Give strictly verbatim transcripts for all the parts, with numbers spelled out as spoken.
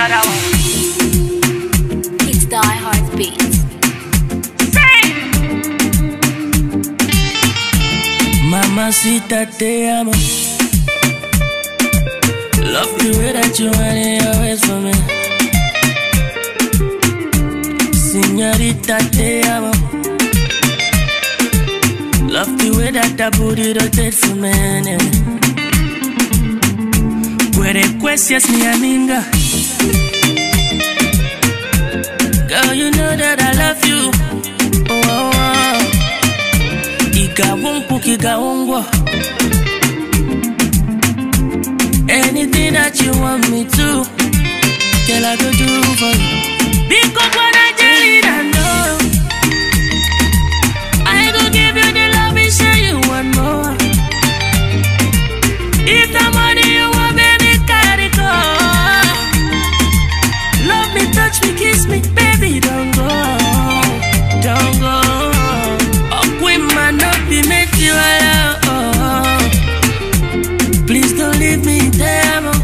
Another one. It's Die Hard Beats. Mamacita, te amo. Love the way that you want it always for me. Señorita, te amo. Love the way that that booty rotates for me. Puede cuestias mi amiga. Girl, you know that I love you. Oh, oh, oh. Igawonku, igawongwo. Anything that you want me to, girl, I go do for you. Because when I tell you that no, I go give you the love and say you want more. If the money you want, baby, carry go. Love me, touch me, kiss me, baby, don't go, don't go. Oh, queen man, not be make you alone. Please don't leave me there, oh,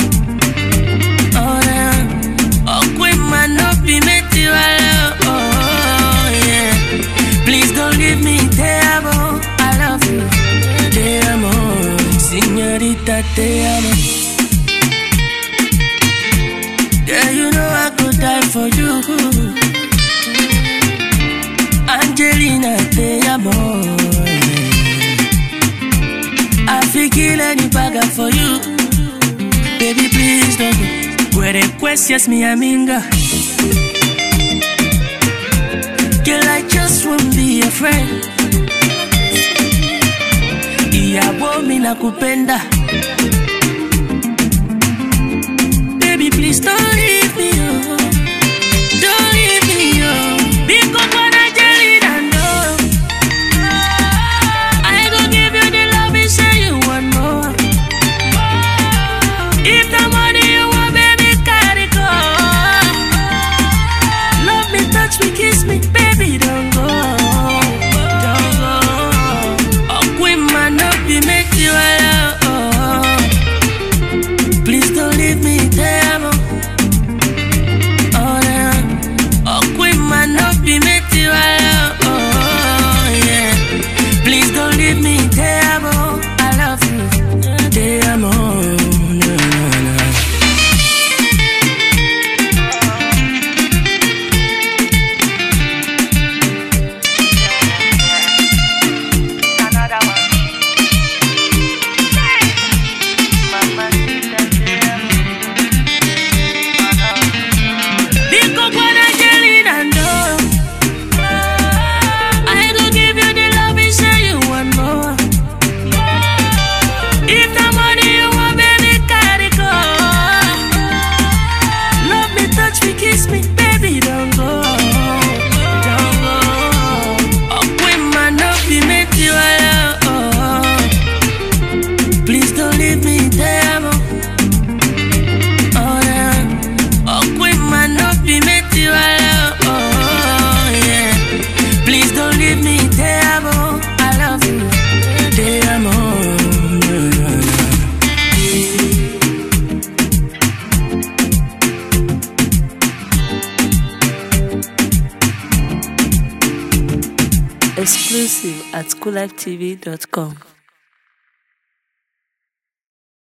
yeah. Oh, queen man, not be make you alone. Oh, yeah. Please don't leave me there, oh. I love you, te amo, señorita, te amo. Yeah, you know I could die for you. Angelina, te amo. I feel kill any bagger for you. Baby, please don't go. Puede cuestias mi amiga. Girl, I just wanna be your friend. Y a mí la kupenda. Baby, please don't leave me, oh. Don't leave me, oh. Because when I tell you that no, I go give you the love and say you want more. If the money you want, baby, carry go. Love me, touch me, kiss me, baby, don't go, don't go. Oh, queen man, not be make you alone. Please don't leave me there, oh, yeah. Oh, queen man, not be make you alone. Oh, yeah. Please don't leave me there, oh. I love you, te amo. Another one. Mamacita, te amo. Because when I tell you that no, I go give you the love and say you want more. If the money you want, baby, carry go. Love me, touch me, kiss me, baby, don't go, don't go. Oh, queen man, not be make you alone. Please don't leave me there, oh, yeah. Oh, queen man, not be make you alone. Oh, yeah. Please don't leave me there, oh. I love you, te amo. Exclusive at cool life t v dot com.